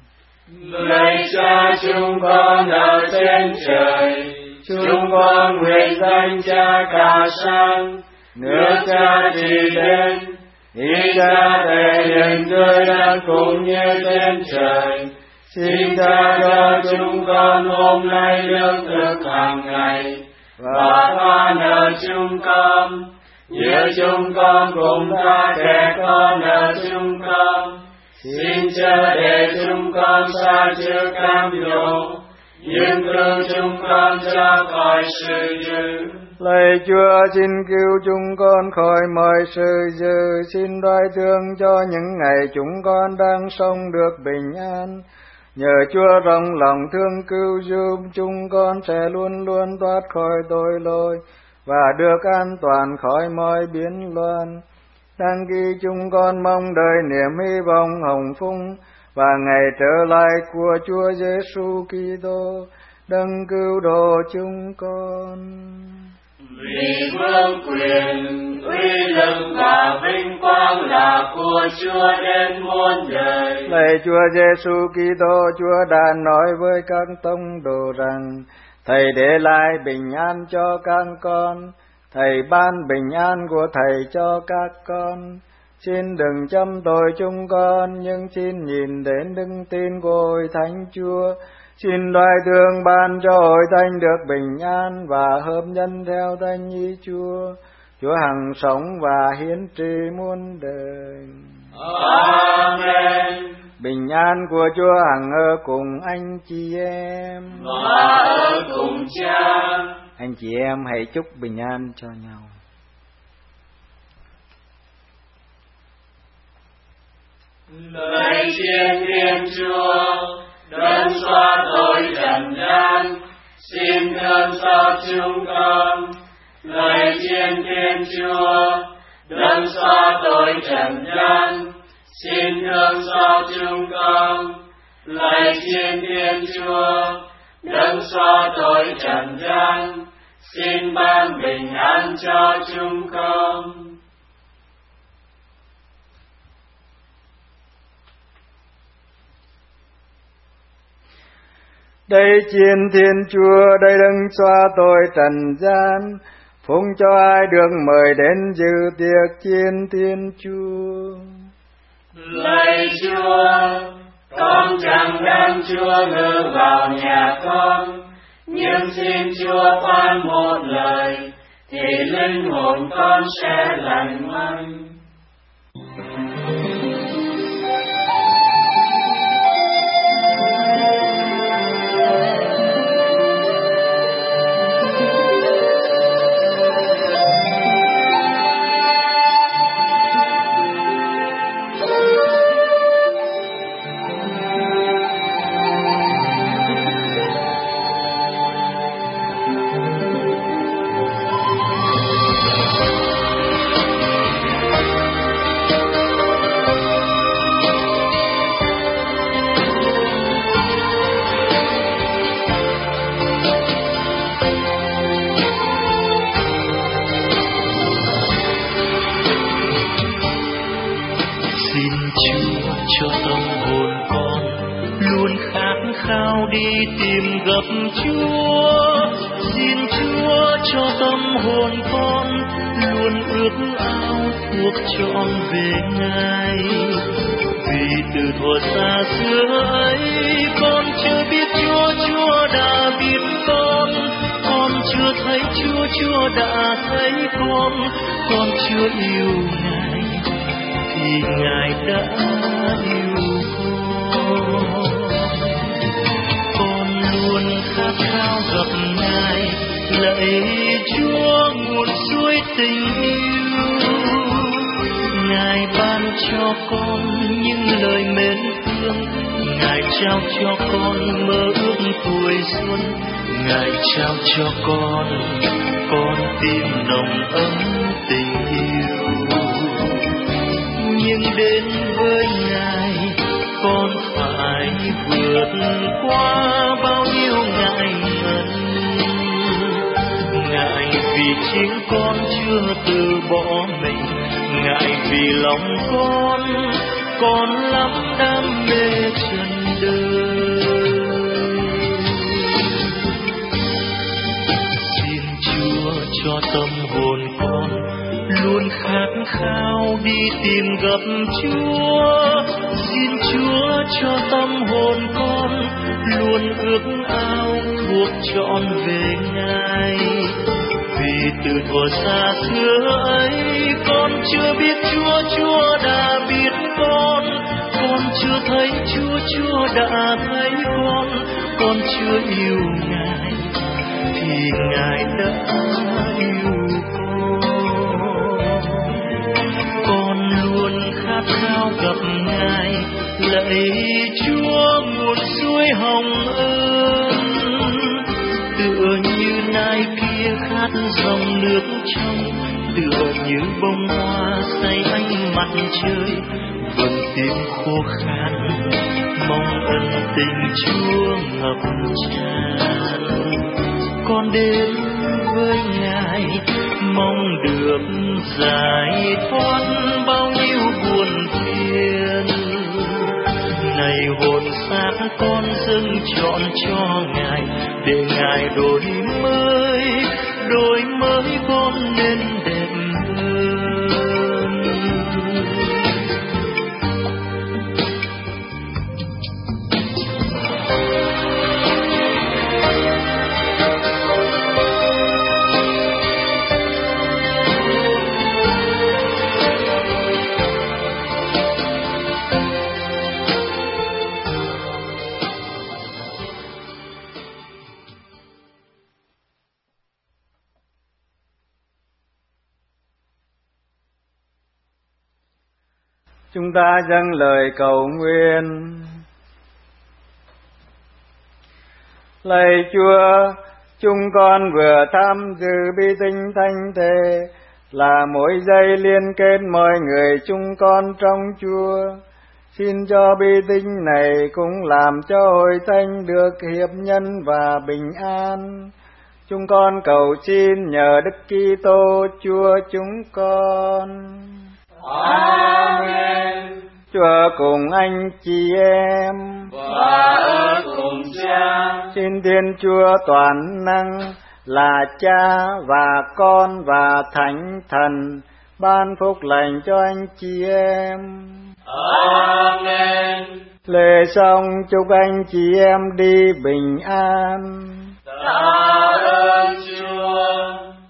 Speaker 2: Lạy Cha chúng con ở trên trời, chúng con nguyện danh Cha cả sang, nước Cha trị đến, ý Cha thể hiện dưới đất cũng như trên trời. Xin Cha cho chúng con hôm nay lương thực hàng ngày, và tha nợ chúng con, như chúng con cũng tha kẻ có nợ chúng con. Xin chớ để chúng con sa trước cám dỗ, nhưng cứu chúng con ra khỏi sự dữ.
Speaker 3: Lạy Chúa, xin cứu chúng con khỏi mọi sự dữ, xin đoái thương cho những ngày chúng con đang sống được bình an. Nhờ Chúa rộng lòng thương cứu giúp, chúng con sẽ luôn luôn thoát khỏi tội lỗi và được an toàn khỏi mọi biến loạn. Đang khi chúng con mong đợi niềm hy vọng hồng phúc và ngày trở lại của Chúa Giêsu Kitô, đấng cứu độ chúng con.
Speaker 2: Vì vương quyền, uy lực và vinh quang là của Chúa đến muôn đời.
Speaker 3: Lạy Chúa Giêsu Kitô, Chúa đã nói với các tông đồ rằng: Thầy để lại bình an cho các con, Thầy ban bình an của Thầy cho các con. Xin đừng châm tội chúng con, nhưng xin nhìn đến đức tin của Hội Thánh Chúa. Xin đoái thương ban cho Hội Thánh được bình an và hợp nhân theo thánh ý Chúa. Chúa hằng sống và hiến trị muôn đời.
Speaker 2: Amen.
Speaker 3: Bình an của Chúa hằng ở cùng anh chị em
Speaker 2: và ở cùng Cha.
Speaker 3: Anh chị em hãy chúc bình an cho nhau.
Speaker 2: Lạy Thiên Thiên Chúa, đấng xóa tội trần gian, xin thương xót chúng con. Lạy Thiên Thiên Chúa, đấng xóa tội trần gian, xin thương xót chúng con. Lạy Thiên Thiên Chúa, đấng xóa tội trần gian, xin ban bình an cho chúng con.
Speaker 3: Đây Thiên Thiên Chúa, đây đấng xóa tội trần gian, phụng cho ai được mời đến dự tiệc Thiên Thiên Chúa.
Speaker 2: Lạy Chúa, con chẳng đem Chúa ngự vào nhà con, nhưng xin Chúa phán một lời, thì linh hồn con sẽ lành mạnh.
Speaker 7: Đi tìm gặp Chúa, xin Chúa cho tâm hồn con luôn ước ao thuộc trọn về Ngài. Vì từ thuở xa xưa ấy con chưa biết Chúa, Chúa đã biết con. Con chưa thấy Chúa, Chúa đã thấy con. Con chưa yêu Ngài thì Ngài đã yêu con. Khát khao gặp Ngài, lạy Chúa nguồn suối tình yêu. Ngài ban cho con những lời mến thương, Ngài trao cho con mơ ước tuổi xuân, Ngài trao cho con con tim nồng ấm tình yêu. Nhưng đến với Ngài con phải vượt qua bao nhiêu ngại ngần. Ngại vì chính con chưa từ bỏ mình, ngại vì lòng con còn lắm đam mê trần đời. Xin Chúa cho tâm hồn con luôn khát khao đi tìm gặp Chúa. Xin Chúa cho tâm hồn con luôn ước ao thuộc trọn về Ngài. Vì từ thuở xa xưa ấy con chưa biết Chúa, Chúa đã biết con. Con chưa thấy Chúa, Chúa đã thấy con. Con chưa yêu Ngài thì Ngài đã yêu con. Con luôn khát khao gặp Ngài, lạy Chúa nguồn suối hồng ơn. Tựa như nai kia khát dòng nước trong, tựa như bông hoa say ánh mặt trời. Vầng tim khô khan mong ân tình Chúa ngập tràn. Con đến với Ngài mong được giải thoát bao nhiêu buồn phiền. Này hồn xác con dâng trọn cho Ngài, để Ngài đổi mới, đổi mới con nên đẹp hơn.
Speaker 3: Chúng ta dâng lời cầu nguyện. Lạy Chúa, chúng con vừa tham dự bi tinh thánh thể, là mỗi giây liên kết mọi người chúng con trong Chúa. Xin cho bi tinh này cũng làm cho hội thánh được hiệp nhân và bình an. Chúng con cầu xin nhờ Đức Kitô Chúa chúng con.
Speaker 2: Amen.
Speaker 3: Chúa cùng anh chị em
Speaker 2: và ở cùng Cha.
Speaker 3: Xin Thiên Chúa toàn năng là Cha và Con và Thánh Thần ban phúc lành cho anh chị em.
Speaker 2: Amen.
Speaker 3: Lễ xong chúc anh chị em đi bình an.
Speaker 2: Tạ ơn Chúa.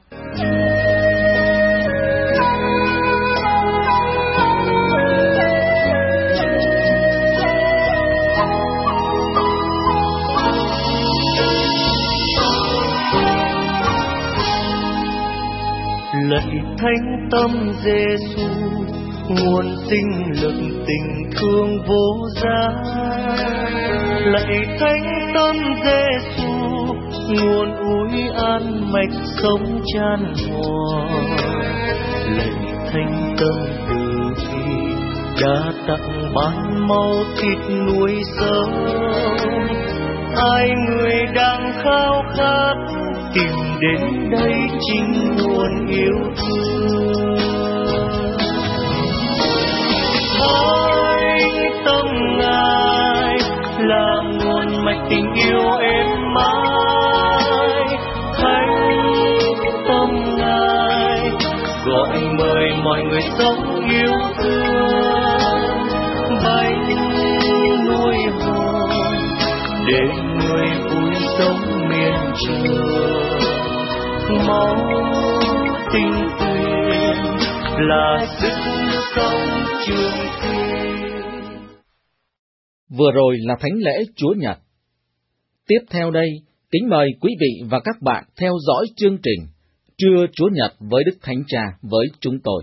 Speaker 7: Lạy Thánh Tâm Giêsu, nguồn sinh lực tình thương vô giá. Lạy Thánh Tâm Giêsu, nguồn ủi an mạch sống chan hòa. Lạy Thánh Tâm Từ Bi, đã tặng ban máu thịt nuôi sống. Ai người đang khao khát tìm đến đây chính nguồn yêu thương. Thánh Tâm Ngài là nguồn mạch tình yêu êm mãi. Thánh Tâm Ngài gọi mời mọi người sống yêu thương. Bánh nuôi hồn để người vui sống miền trường. Máu tinh tuyền là sức sống trường thiên.
Speaker 1: Vừa rồi là thánh lễ Chúa Nhật. Tiếp theo đây, kính mời quý vị và các bạn theo dõi chương trình Trưa Chúa Nhật với Đức Thánh Cha với chúng tôi.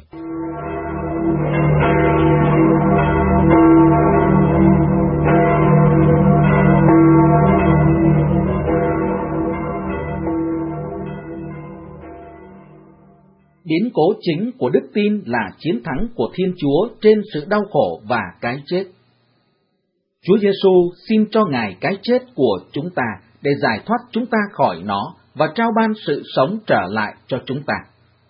Speaker 1: biến cố chính của đức tin là chiến thắng của Thiên Chúa trên sự đau khổ và cái chết. Chúa Giêsu xin cho Ngài cái chết của chúng ta để giải thoát chúng ta khỏi nó và trao ban sự sống trở lại cho chúng ta.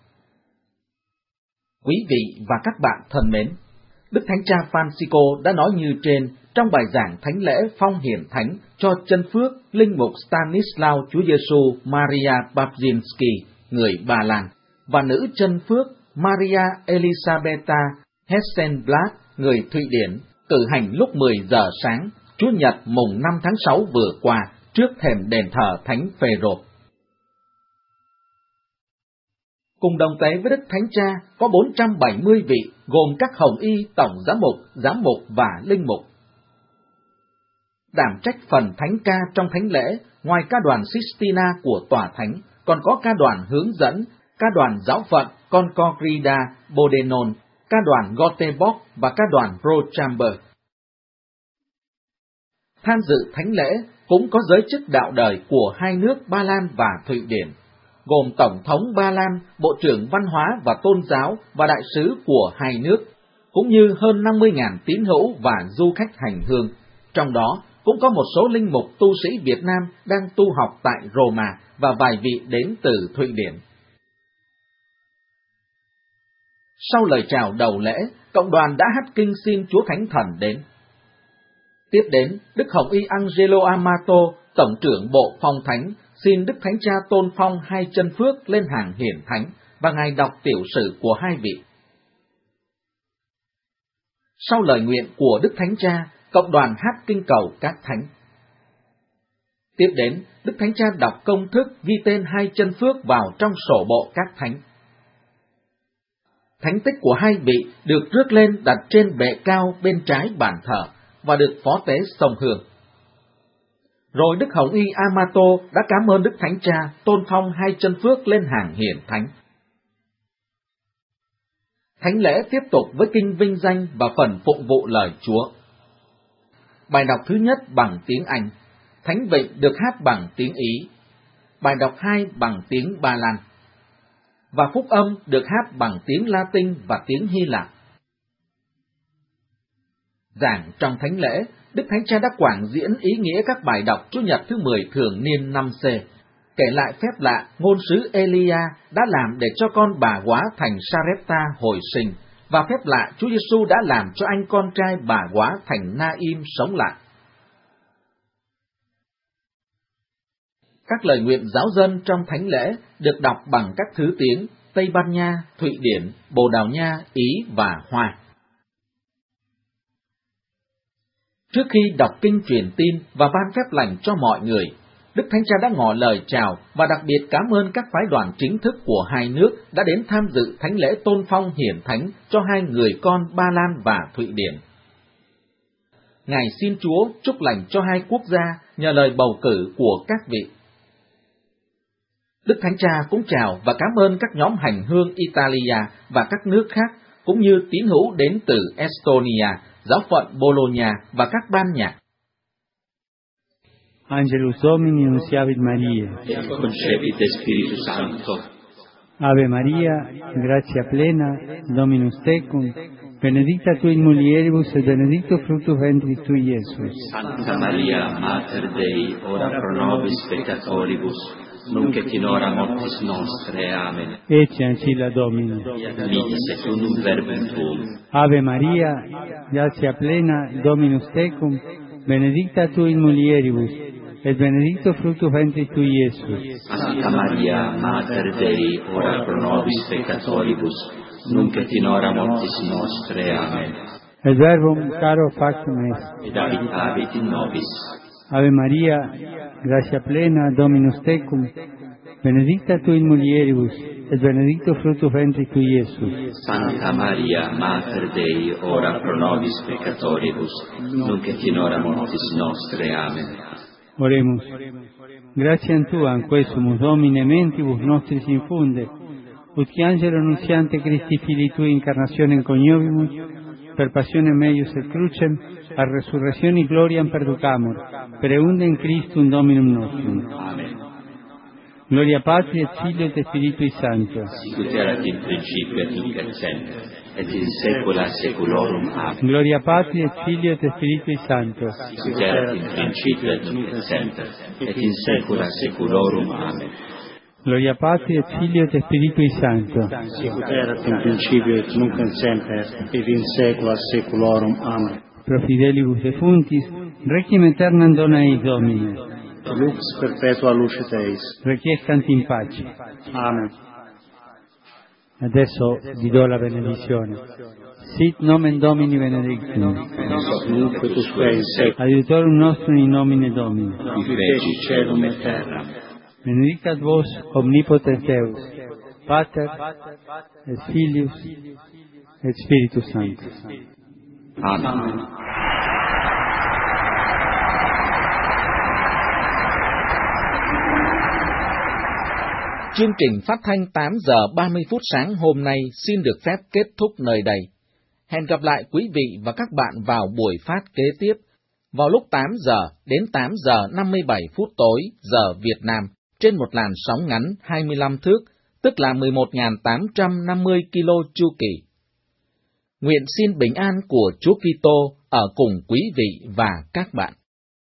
Speaker 1: Quý vị và các bạn thân mến, Đức Thánh Cha Francisco đã nói như trên trong bài giảng thánh lễ phong hiển thánh cho chân phước linh mục Stanislaw Chúa Giêsu Maria Babczynski, người Ba Lan, và nữ chân phước Maria Elisabeta Hessenblatt, người Thụy Điển, cử hành lúc mười giờ sáng, Chủ nhật mùng năm tháng sáu vừa qua, trước thềm đền thờ Thánh Phêrô. Cùng đồng tế với Đức Thánh Cha có bốn trăm bảy mươi vị, gồm các hồng y, tổng giám mục, giám mục và linh mục. Đảm trách phần thánh ca trong thánh lễ, ngoài ca đoàn Sistina của tòa thánh, còn có ca đoàn hướng dẫn, ca đoàn giáo phận Concordia Bodenon, ca đoàn Göteborg và ca đoàn Prochamber. Tham dự thánh lễ cũng có giới chức đạo đời của hai nước Ba Lan và Thụy Điển, gồm Tổng thống Ba Lan, Bộ trưởng Văn hóa và Tôn giáo và đại sứ của hai nước, cũng như hơn năm mươi nghìn tín hữu và du khách hành hương. Trong đó cũng có một số linh mục tu sĩ Việt Nam đang tu học tại Roma và vài vị đến từ Thụy Điển. Sau lời chào đầu lễ, cộng đoàn đã hát kinh xin Chúa Thánh Thần đến. Tiếp đến, Đức Hồng Y Angelo Amato, Tổng trưởng Bộ Phong Thánh, xin Đức Thánh Cha tôn phong hai chân phước lên hàng hiển thánh và Ngài đọc tiểu sử của hai vị. Sau lời nguyện của Đức Thánh Cha, cộng đoàn hát kinh cầu các thánh. Tiếp đến, Đức Thánh Cha đọc công thức ghi tên hai chân phước vào trong sổ bộ các thánh. Thánh tích của hai vị được rước lên đặt trên bệ cao bên trái bàn thờ và được phó tế sông hương. Rồi Đức Hồng Y Amato đã cảm ơn Đức Thánh Cha tôn phong hai chân phước lên hàng hiển thánh. Thánh lễ tiếp tục với kinh vinh danh và phần phụng vụ lời Chúa. Bài đọc thứ nhất bằng tiếng Anh, Thánh Vịnh được hát bằng tiếng Ý, bài đọc hai bằng tiếng Ba Lan, và phúc âm được hát bằng tiếng Latin và tiếng Hy Lạp. Giảng trong thánh lễ, Đức Thánh Cha đã quảng diễn ý nghĩa các bài đọc Chủ nhật thứ mười thường niên năm C, kể lại phép lạ ngôn sứ Elia đã làm để cho con bà góa thành Sarepta hồi sinh, và phép lạ Chúa Giêsu đã làm cho anh con trai bà góa thành Naim sống lại. Các lời nguyện giáo dân trong thánh lễ được đọc bằng các thứ tiếng Tây Ban Nha, Thụy Điển, Bồ Đào Nha, Ý và Hoa. Trước khi đọc kinh truyền tin và ban phép lành cho mọi người, Đức Thánh Cha đã ngỏ lời chào và đặc biệt cảm ơn các phái đoàn chính thức của hai nước đã đến tham dự thánh lễ tôn phong hiển thánh cho hai người con Ba Lan và Thụy Điển. Ngài xin Chúa chúc lành cho hai quốc gia nhờ lời bầu cử của các vị. Đức Thánh Cha cũng chào và cảm ơn các nhóm hành hương Italia và các nước khác, cũng như tín hữu đến từ Estonia, giáo phận Bologna và các ban nhạc.
Speaker 8: Angelus Domini nunciavit Maria.
Speaker 2: Concepit Spiritus Sancto.
Speaker 8: Ave Maria, gratia plena, Dominus tecum, benedicta tu in mulieribus et benedictus fructus ventris tui, Iesus.
Speaker 2: Santa Maria, Mater Dei, ora pro nobis peccatoribus, nunc et in hora mortis nostre. Amen.
Speaker 8: Ecce ancilla Domini.
Speaker 2: Vite secundum verbum tuum.
Speaker 8: Ave Maria, gratia plena, Dominus tecum, benedicta tu in mulieribus, et benedictus fructus ventris tui, Iesus.
Speaker 2: Santa Maria, Mater Dei, ora pro nobis peccatoribus, nunc et in hora mortis nostre. Amen.
Speaker 8: Et verbum caro factum est.
Speaker 2: Et habitavit in nobis.
Speaker 8: Ave Maria, gratia plena, Dominus tecum, benedicta tu in mulieribus, et benedictus fructus ventris tui, Iesus.
Speaker 2: Santa Maria, Mater Dei, ora pro nobis peccatoribus, nunc et in hora mortis nostre. Amen.
Speaker 8: Oremus. Gratiam Tuam, quae sumus Domine mentibus nostris infunde, ut qui angelo nuntiante Christi Filii Tui incarnationem coniovimus, per passionem meius et crucem, a resurrectione gloriam perducamur, per eundem Christum Dominum nostrum.
Speaker 2: Amen.
Speaker 8: Gloria Patri et Filio et Spiritui Sancto.
Speaker 9: Sicut erat in principio et nunc et semper, et in saecula saeculorum. Amen.
Speaker 8: Gloria Patri et Filio et Spiritui Sancto.
Speaker 9: Sicut erat in principio et nunc et semper, et in saecula saeculorum. Amen.
Speaker 8: Gloria Patri et Filio et Spiritui Sancto.
Speaker 10: Sicut erat in principio et nunc et semper, et in saecula saeculorum. Amen.
Speaker 8: Pro fidelibus defuntis, requiem aeternam dona eis Domine.
Speaker 10: Lux perpetua lucet eis.
Speaker 8: Requiescant in pace.
Speaker 10: Amen.
Speaker 8: Adesso vi do la benedizione. Sit nomen Domini benedictum.
Speaker 10: Nunc et usque in saecula.
Speaker 8: Adiutorum nostrum in nomine Domini.
Speaker 10: Qui feci caelum et terram.
Speaker 8: Benedicat vos omnipotens Deus, Pater et Filius et Spiritus Sanctus.
Speaker 10: Amen.
Speaker 1: Chương trình phát thanh tám giờ ba mươi phút sáng hôm nay xin được phép kết thúc nơi đây. Hẹn gặp lại quý vị và các bạn vào buổi phát kế tiếp, vào lúc tám giờ đến tám giờ năm mươi bảy phút tối giờ Việt Nam, trên một làn sóng ngắn hai mươi lăm thước, tức là mười một nghìn tám trăm năm mươi ki lô chu kỳ. Nguyện xin bình an của Chúa Kitô ở cùng quý vị và các bạn.